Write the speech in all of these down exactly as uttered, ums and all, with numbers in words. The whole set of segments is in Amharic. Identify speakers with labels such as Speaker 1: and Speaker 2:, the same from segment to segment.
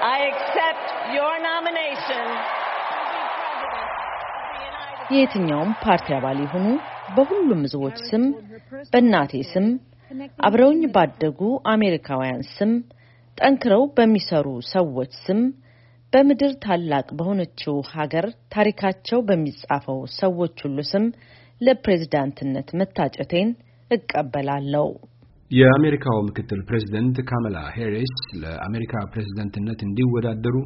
Speaker 1: I accept your nomination.
Speaker 2: የትኛውም ፓርቲ አባል ይሁኑ በሁሉም ህዝቦች ስም በእናቴ ስም አብረውኝ ባደጉ አሜሪካውያን ስም ጠንክረው በሚሰሩ ሰዎች ስም በመድር ታላቅ በሆነችው ሀገር ታሪካቸው በሚጻፈው ሰዎች ሁሉ ስም ለፕሬዝዳንትነት መታጨቴን እቀበላለሁ።
Speaker 3: የአሜሪካው ምክትል ፕሬዝዳንት ካማላ ሃሪስ ለአሜሪካ ፕሬዝዳንትነት እንዲወዳደሩ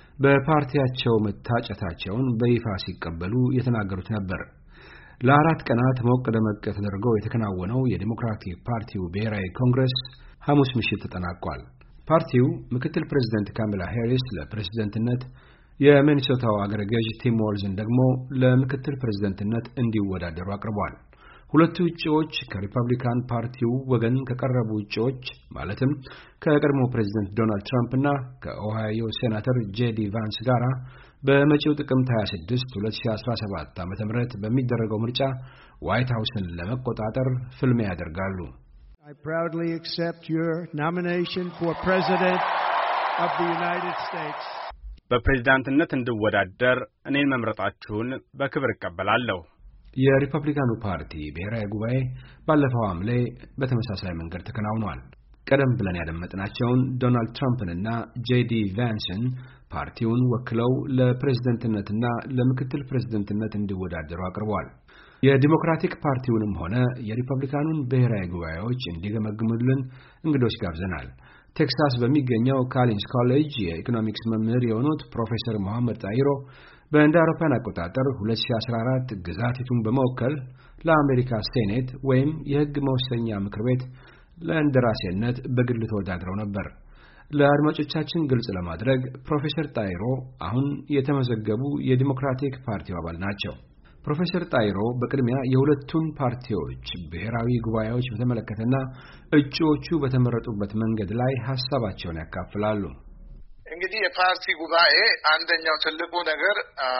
Speaker 3: በፓርቲያቸው መታጨታቸውን በይፋ ሲቀበሉ የተናገሩት ነበር። ለአራት ቀናት ሞቅ ደመቅ ተደርጎ የተከናወነው የዲሞክራቲክ ፓርቲው ብሔራዊ ኮንግረስ ሐሙስ ምሽት ተጠናቋል። ፓርቲው ምክትል ፕሬዝዳንት ካማላ ሃሪስ ለፕሬዝዳንትነት የሚኒሶታው አገረ ገዥ ቲም ዋልዝን ደግሞ ለምክትል ፕሬዝዳንትነት እንዲወዳደሩ አቅርቧል። ሁለቱ እጩዎች ከሪፐብሊካን ፓርቲው ወገን ከቀረቡ እጩዎች ማለትም ከቀድሞ ፕሬዝዳንት ዶናልድ ትራምፕ እና ከኦሃዮ ሴናተር ጄዲ ቫንስ ጋራ በመጪው ጥቅምት ሃያ ስድስት ሁለት ሺህ አስራ ሰባት ዓመተ ምህረት በሚደረገው ምርጫ ዋይት ሃውስን ለመቆጣጠር ፍልሚያ ያደርጋሉ።
Speaker 4: I proudly accept your nomination for President of the United States.
Speaker 5: በፕሬዝዳንትነት እንድወዳደር እኔን መምረጣችሁን በክብር እቀበላለሁ።
Speaker 3: የሪፐብሊካኑ ፓርቲ ብሔራዊ ጉባኤ ባለፈው ሐምሌ በተመሳሳይ መንገድ ተከናውኗል። ቀደም ብለን ያደመጥናቸውን ዶናልድ ትራምፕንና ጄዲ ቫንስን ፓርቲውን ወክለው ለፕሬዝዳንትነትና ለምክትል ፕሬዝዳንትነት እንዲወዳደሩ አቅርበዋል። የዲሞክራቲክ ፓርቲውንም ሆነ የሪፐብሊካኑን ብሔራዊ ጉባኤዎች እንዲገመግሙልን እንግዶች ጋብዘናል። ቴክሳስ በሚገኘው ካሊንስ ኮሌጅ የኢኮኖሚክስ መምህር የሆኑት ፕሮፌሰር መሐመድ ጣይሮ በእንደ አውሮፓውያን አቆጣጠር ሁለት ሺህ አስራ አራት ግዛቲቱን በመወከል ለአሜሪካ ሴኔት ወይም የሕግ መወሰኛ ምክር ቤት ለእንደራሴነት በግል ተወዳድረው ነበር። ለአድማጮቻችን ግልጽ ለማድረግ ፕሮፌሰር ጣይሮ አሁን የተመዘገቡ የዲሞክራቲክ ፓርቲው አባል ናቸው። ፕሮፌሰር ጣይሮ በቅድሚያ የሁለቱን ፓርቲዎች ብሔራዊ ጉባኤዎች በተመለከተና እጩዎቹ በተመረጡበት መንገድ ላይ ሐሳባቸውን ያካፍላሉ።
Speaker 6: እንግዲህ የፓርቲ ጉባኤ አንደኛው ትልቁ ነገር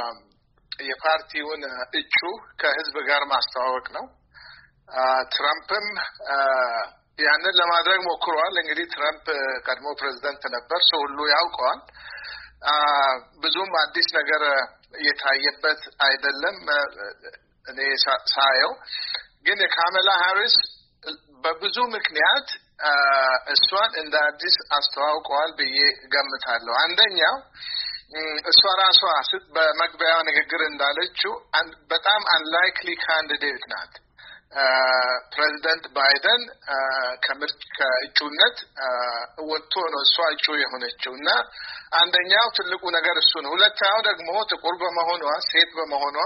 Speaker 6: የፓርቲውን እጩ ከህዝብ ጋር ማስተዋወቅ ነው። ትራምፕም ያንን ለማድረግ ሞክሯል። እንግዲህ ትራምፕ ቀድሞ ፕሬዝዳንት ነበር፣ ሰው ሁሉ ያውቀዋል። ብዙም አዲስ ነገር የታየበት አይደለም። እኔ ሳየው ግን የካማላ ሃሪስ በብዙ ምክንያት እሷን እንደ አዲስ አስተዋውቀዋል ብዬ ገምታለሁ። አንደኛው እሷ ራሷ በመግቢያው ንግግር እንዳለችው በጣም አንላይክሊ ካንዲዴት ናት። ፕሬዝዳንት ባይደን ከምርጭ ከእጩነት ወጥቶ ነው እሷ እጩ የሆነችው እና አንደኛው ትልቁ ነገር እሱ ነው። ሁለተኛው ደግሞ ጥቁር በመሆኗ ሴት በመሆኗ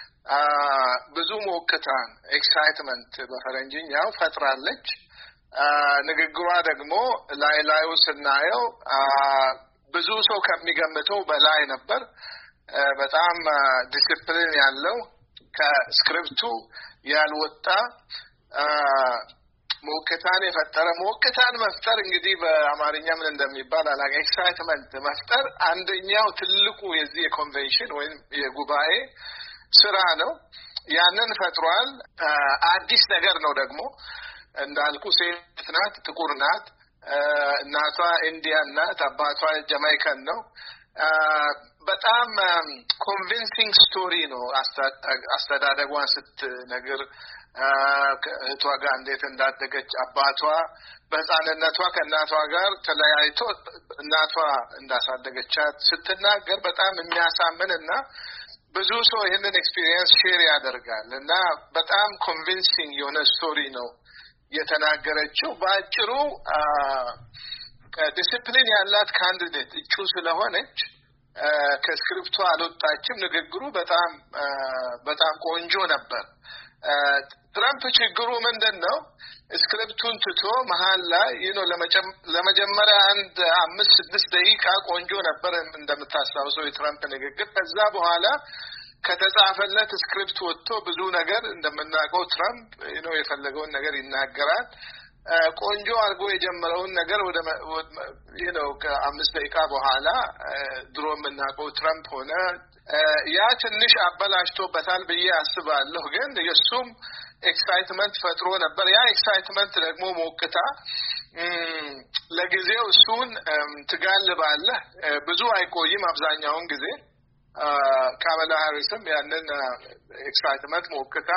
Speaker 6: ብዙ ሞቅታን ኤክሳይትመንት በፈረንጅኛው ፈጥራለች። ንግግሯ ደግሞ ላይ ላዩ ስናየው ብዙ ሰው ከሚገምተው በላይ ነበር። በጣም ዲሲፕሊን ያለው ከስክሪፕቱ ያልወጣ ሞቅታን የፈጠረ ሞቅታን መፍጠር እንግዲህ በአማርኛ ምን እንደሚባል አላውቅም። ኤክሳይትመንት መፍጠር አንደኛው ትልቁ የዚህ የኮንቬንሽን ወይም የጉባኤ ስራ ነው። ያንን ፈጥሯል። አዲስ ነገር ነው ደግሞ እንዳልኩ ሴት ናት፣ ጥቁር ናት፣ እናቷ ኢንዲያን ናት፣ አባቷ ጃማይካን ነው። በጣም ኮንቪንሲንግ ስቶሪ ነው አስተዳደጓን ስትነግር ከእህቷ ጋር እንዴት እንዳደገች አባቷ በሕፃንነቷ ከእናቷ ጋር ተለያይቶ እናቷ እንዳሳደገቻት ስትናገር በጣም የሚያሳምን እና ብዙ ሰው ይህንን ኤክስፒሪየንስ ሼር ያደርጋል እና በጣም ኮንቪንሲንግ የሆነ ስቶሪ ነው የተናገረችው። በአጭሩ ዲሲፕሊን ያላት ካንዲዴት እጩ ስለሆነች ከስክሪፕቱ አልወጣችም። ንግግሩ በጣም በጣም ቆንጆ ነበር። ትራምፕ ችግሩ ምንድነው? ስክሪፕቱን ትቶ መሃል ላይ you know ለመጀመሪያ አንድ አምስት ስድስት ደቂቃ ቆንጆ ነበር እንደምታስታውሰው የትራምፕ ንግግር። ከዛ በኋላ ከተጻፈለት ስክሪፕት ወጥቶ ብዙ ነገር እንደምናውቀው ትራምፕ you know የፈለገውን ነገር ይናገራል። ቆንጆ አድርጎ የጀመረውን ነገር ወደ you know ከአምስት ደቂቃ በኋላ ድሮ የምናውቀው ትራምፕ ሆነ። ያ ትንሽ አበላሽቶበታል ብዬ አስባለሁ። ግን የሱም ኤክሳይትመንት ፈጥሮ ነበር። ያ ኤክሳይትመንት ደግሞ ሞቅታ ለጊዜው እሱን ትጋልባለህ ብዙ አይቆይም አብዛኛውን ጊዜ ካማላ ሃሪስም ያንን ኤክሳይትመንት ሞክታ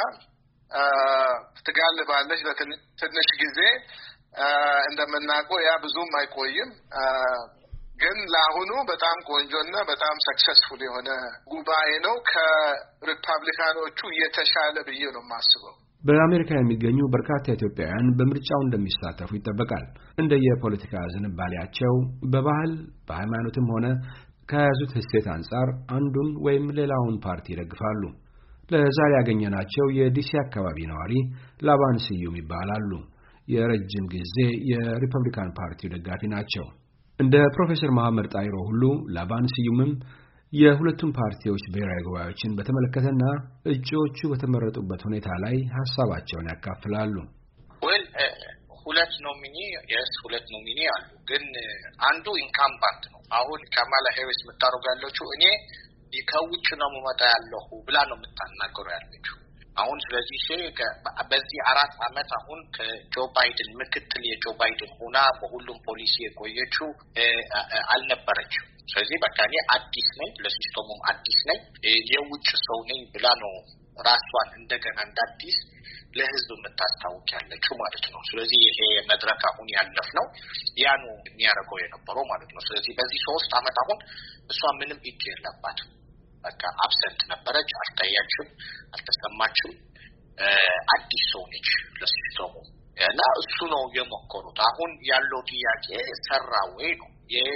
Speaker 6: ትጋልባለች ለትንሽ ጊዜ እንደምናውቀው ያ ብዙም አይቆይም ግን ለአሁኑ በጣም ቆንጆና በጣም ሰክሰስፉል የሆነ ጉባኤ ነው ከሪፐብሊካኖቹ የተሻለ ብዬ ነው የማስበው
Speaker 3: በአሜሪካ የሚገኙ በርካታ ኢትዮጵያውያን በምርጫው እንደሚሳተፉ ይጠበቃል እንደ የፖለቲካ ዝንባሌያቸው በባህል በሃይማኖትም ሆነ ከያዙት እሴት አንፃር አንዱን ወይም ሌላውን ፓርቲ ይደግፋሉ ለዛሬ ያገኘናቸው የዲሲ አካባቢ ነዋሪ ላባን ስዩም ይባላሉ የረጅም ጊዜ የሪፐብሊካን ፓርቲው ደጋፊ ናቸው እንደ ፕሮፌሰር መሐመድ ጣይሮ ሁሉ ላባን ስዩምም የሁለቱም ፓርቲዎች ብሔራዊ ጉባኤዎችን በተመለከተና እጩዎቹ በተመረጡበት ሁኔታ ላይ ሐሳባቸውን ያካፍላሉ
Speaker 7: ወል ሁለት ኖሚኒ የስ ሁለት ኖሚኒ አሉ ግን አንዱ ኢንካምባንት ነው አሁን ካማላ ሃሪስ መታረጋለችው እኔ ከውጭ ነው መመጣ ያለው ብላ ነው መታናገሩ ያለችው አሁን ስለዚህ በዚህ አራት አመት አሁን ከጆ ባይደን ምክትል የጆ ባይደን ሆና በሁሉም ፖሊሲ የቆየችው አልነበረችም ስለዚህ በቃ እኔ አዲስ ነኝ ለሲስተሙም አዲስ ነኝ የውጭ ሰው ነኝ ብላ ነው ራሷን እንደገና እንዳዲስ ለህዝብ መታስታውቅ ያለችው ማለት ነው ስለዚህ ይሄ መድረክ አሁን ያለፍነው ያ ነው የሚያረጋው የነበረው ማለት ነው ስለዚህ በዚህ ሶስት አመት አሁን እሷ ምንም እጅ የለባትም በቃ አብሰንት ነበረች አልታያችም አልተሰማችም አዲስ ሰው ነች ለሲስተሙ እና እሱ ነው የሞከሩት አሁን ያለው ጥያቄ ሰራ ወይ ነው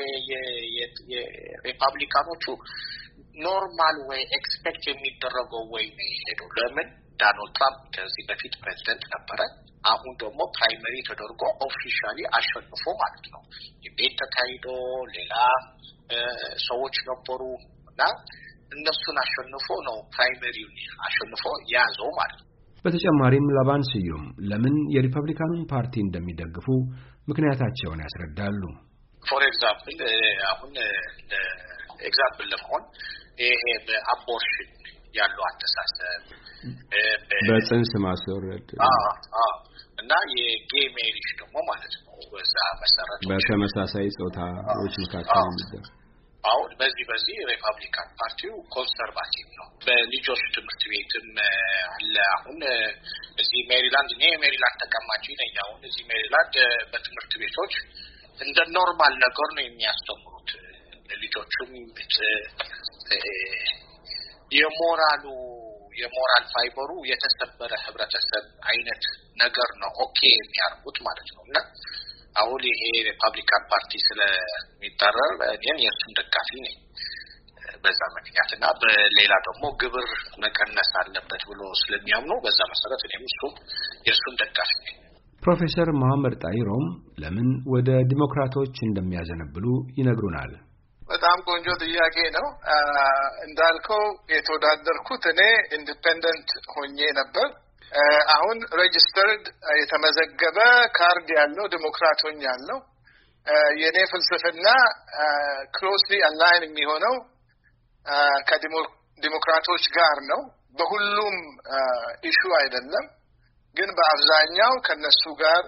Speaker 7: የሪፐብሊካኖቹ ኖርማል ወይ ኤክስፔክት የሚደረገው ወይ ነው ሄደው ለምን ዶናልድ ትራምፕ ከዚህ በፊት ፕሬዝዳንት ነበረ አሁን ደግሞ ፕራይመሪ ተደርጎ ኦፊሻሊ አሸንፎ ማለት ነው የቤት ተካሂዶ ሌላ ሰዎች ነበሩ እና እነሱን አሸንፎ ነው ፕራይመሪውን አሸንፎ ያዘው ማለት ነው
Speaker 3: በተጨማሪም ላባን ስዩም ለምን የሪፐብሊካኑን ፓርቲ እንደሚደግፉ ምክንያታቸውን ያስረዳሉ
Speaker 7: ፎር ኤግዛምፕል አሁን ኤግዛምፕል ለሆን ይሄ በአቦርሽን ያለው አስተሳሰብ
Speaker 3: በጽንስ ማስወረድ
Speaker 7: አዎ አዎ እና የጌይ ሜሪጅ ደግሞ ማለት ነው በዛ መሰረት
Speaker 3: በተመሳሳይ ጾታዎች መካከል የሚደረግ
Speaker 7: አሁን በዚህ በዚህ ሪፐብሊካን ፓርቲው ኮንሰርቫቲቭ ነው በልጆች ትምህርት ቤትም አለ አሁን እዚህ ሜሪላንድ ነው ሜሪላንድ ተቀማጭ ነኝ አሁን እዚህ ሜሪላንድ በትምህርት ቤቶች እንደ ኖርማል ነገር ነው የሚያስተምሩት ለልጆቹም የሞራሉ የሞራል ፋይበሩ የተሰበረ ህብረተሰብ አይነት ነገር ነው ኦኬ የሚያርጉት ማለት ነውና አሁን ይሄ ሪፐብሊካን ፓርቲ ስለሚጠራር እኔን የሱን ደጋፊ ነኝ በዛ ምክንያትና በሌላ ደግሞ ግብር መቀነስ አለበት ብሎ ስለሚያምኑ በዛ መሰረት እኔም እሱ የሱን ደጋፊ ነኝ
Speaker 3: ፕሮፌሰር መሐመድ ጣይሮም ለምን ወደ ዲሞክራቶች እንደሚያዘነብሉ ይነግሩናል
Speaker 6: በጣም ቆንጆ ጥያቄ ነው እንዳልከው የተወዳደርኩት እኔ ኢንዲፔንደንት ሆኜ ነበር አሁን ሬጂስተርድ የተመዘገበ ካርድ ያለው ዲሞክራት ሆኛለሁ የኔ ፍልስፍና ክሎዝሊ አላይን የሚሆነው ከዲሞክራቶች ጋር ነው በሁሉም ኢሹ አይደለም ግን በአብዛኛው ከነሱ ጋር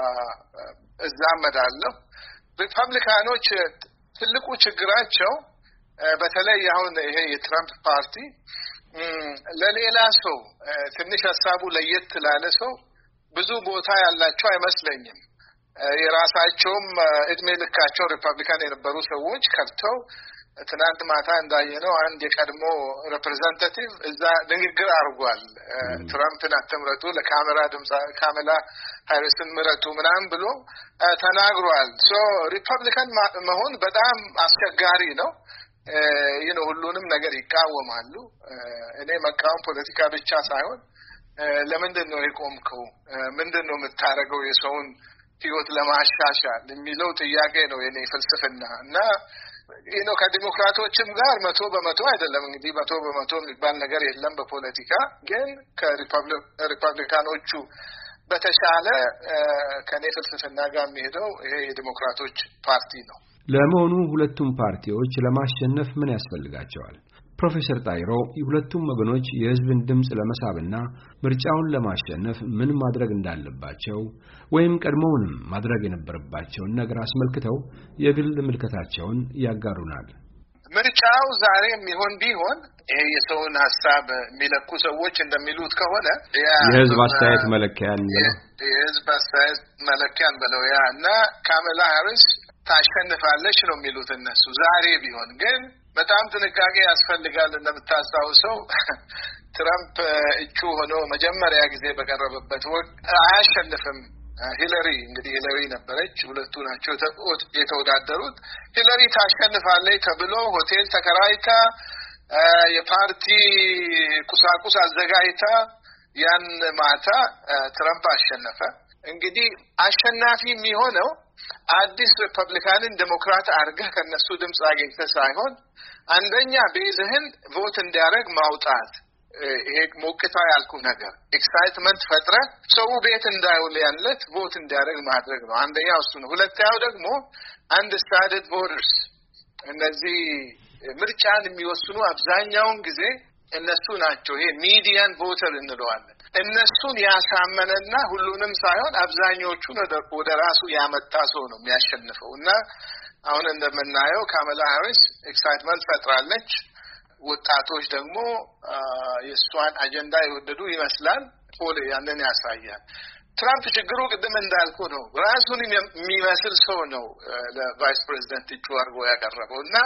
Speaker 6: እዛመዳለሁ ሪፐብሊካኖች ትልቁ ችግራቸው በተለይ አሁን ይሄ የትራምፕ ፓርቲ ለሌላ ሰው ትንሽ ሐሳቡ ለየት ላለ ሰው ብዙ ቦታ ያላቸው አይመስለኝም የራሳቸውም እድሜ ልካቸው ሪፐብሊካን የነበሩ ሰዎች ከርተው ትናንት ማታ እንዳየነው አንድ የቀድሞ ሪፕሬዘንታቲቭ እዛ ንግግር አድርጓል ትራምፕን አትምረጡ ለካሜራ ድምጽ ካማላ ሃሪስን ምረጡ ምናምን ብሎ ተናግሯል ሶ ሪፐብሊካን መሆን በጣም አስቸጋሪ ነው ይሄን ሁሉንም ነገር ይቃወማሉ እኔ መቃወም ፖለቲካ ብቻ ሳይሆን ለምንድን ነው የቆምከው ምንድነው የምታረገው የሰውን ህይወት ለማሻሻል የሚለው ጥያቄ ነው የኔ ፍልስፍና እና ይሄ ነው ከዲሞክራቶችም ጋር መቶ በመቶ አይደለም እንግዲህ መቶ በመቶ የሚባል ነገር የለም በፖለቲካ ግን ከሪፐብሊካኖቹ በተሻለ ከኔ ፍልስፍና ጋር የሚሄደው ይሄ የዲሞክራቶች ፓርቲ ነው
Speaker 3: ለመሆኑ ሁለቱም ፓርቲዎች ለማሸነፍ ምን ያስፈልጋቸዋል ፕሮፌሰር ጣይሮ የሁለቱም ወገኖች የህዝብን ድምጽ ለመሳብና ምርጫውን ለማሸነፍ ምን ማድረግ እንዳለባቸው ወይም ቀድሞውንም ማድረግ የነበረባቸውን ነገር አስመልክተው የግል ምልከታቸውን ያጋሩናል።
Speaker 6: ምርጫው ዛሬ የሚሆን ቢሆን ይሄ የሰውን ሐሳብ የሚለኩ ሰዎች እንደሚሉት ከሆነ
Speaker 3: የህዝብ አስተያየት መለኪያን
Speaker 6: የህዝብ አስተያየት መለኪያን በለው ያ እና ካማላ ሃሪስ ታሸንፋለች ነው የሚሉት እነሱ። ዛሬ ቢሆን ግን በጣም ጥንቃቄ ያስፈልጋል። እንደምታስታውሰው ትራምፕ እጩ ሆኖ መጀመሪያ ጊዜ በቀረበበት ወቅት አያሸንፍም ሂለሪ እንግዲህ ሂለሪ ነበረች ሁለቱ ናቸው የተወዳደሩት ሂለሪ ታሸንፋለች ተብሎ ሆቴል ተከራይታ የፓርቲ ቁሳቁስ አዘጋጅታ ያን ማታ ትራምፕ አሸነፈ። እንግዲህ አሸናፊ የሚሆነው አዲስ ሪፐብሊካንን ዴሞክራት አርገህ ከነሱ ድምጽ አግኝተህ ሳይሆን አንደኛ ቤዝህን ቮት እንዲያደርግ ማውጣት ይሄ ሞቅታ ያልኩ ነገር ኤክሳይትመንት ፈጥረ ሰው ቤት እንዳይውል ያለት ቮት እንዲያደርግ ማድረግ ነው። አንደኛው እሱ ነው። ሁለተኛው ደግሞ አንደርስታንድድ ቮተርስ እነዚህ ምርጫን የሚወስኑ አብዛኛውን ጊዜ እነሱ ናቸው። ይሄ ሚዲያን ቮተር እንለዋለን። እነሱን ያሳመነና ሁሉንም ሳይሆን አብዛኞቹን ወደ ራሱ ያመጣ ሰው ነው የሚያሸንፈው እና አሁን እንደምናየው ካማላ ሃሪስ ኤክሳይትመንት ፈጥራለች። ወጣቶች ደግሞ የሷን አጀንዳ ይወደዱ ይመስላል። ፖል ያንን ያሳያል። ትራምፕ ችግሩ ቅድም እንዳልኩ ነው። ራሱን የሚመስል ሰው ነው ለቫይስ ፕሬዚደንት እጩ አድርጎ ያቀረበው እና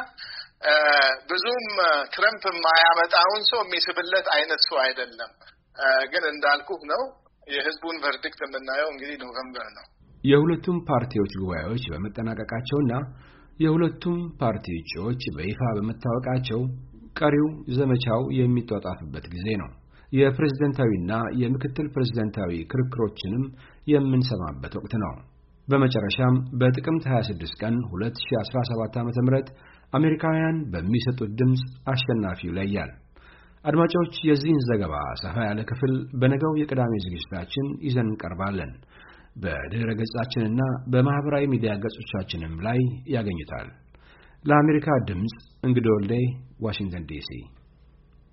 Speaker 6: ብዙም ትራምፕ የማያመጣውን ሰው የሚስብለት አይነት ሰው አይደለም። ግን እንዳልኩ ነው የህዝቡን ቨርዲክት የምናየው እንግዲህ ኖቬምበር ነው።
Speaker 3: የሁለቱም ፓርቲዎች ጉባኤዎች በመጠናቀቃቸውና የሁለቱም ፓርቲ እጩዎች በይፋ በመታወቃቸው ቀሪው ዘመቻው የሚጧጣፍበት ጊዜ ነው። የፕሬዝዳንታዊና የምክትል ፕሬዝዳንታዊ ክርክሮችንም የምንሰማበት ወቅት ነው። በመጨረሻም በጥቅምት ሃያ ስድስት ቀን ሁለት ሺህ አስራ ሰባት ዓ.ም አሜሪካውያን በሚሰጡት ድምጽ አሸናፊው ይለያል። አድማጮች የዚህን ዘገባ ሰፋ ያለ ክፍል በነገው የቅዳሜ ዝግጅታችን ይዘን እንቀርባለን። በድረ ገጻችንና በማህበራዊ ሚዲያ ገጾቻችንም ላይ ያገኙታል። ለአሜሪካ ድምጽ እንግዶ ወልዴ ዋሽንግተን ዲሲ